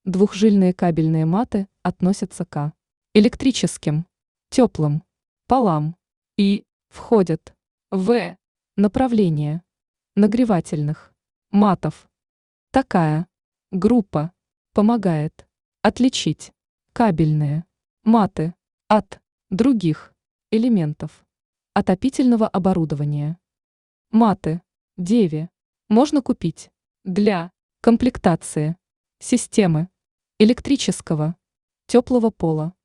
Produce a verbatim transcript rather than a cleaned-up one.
Двухжильные кабельные маты относятся к электрическим, теплым, полам и входят в направление нагревательных матов. Такая группа помогает отличить кабельные маты от других элементов отопительного оборудования. Маты Деви можно купить для комплектации системы электрического теплого пола.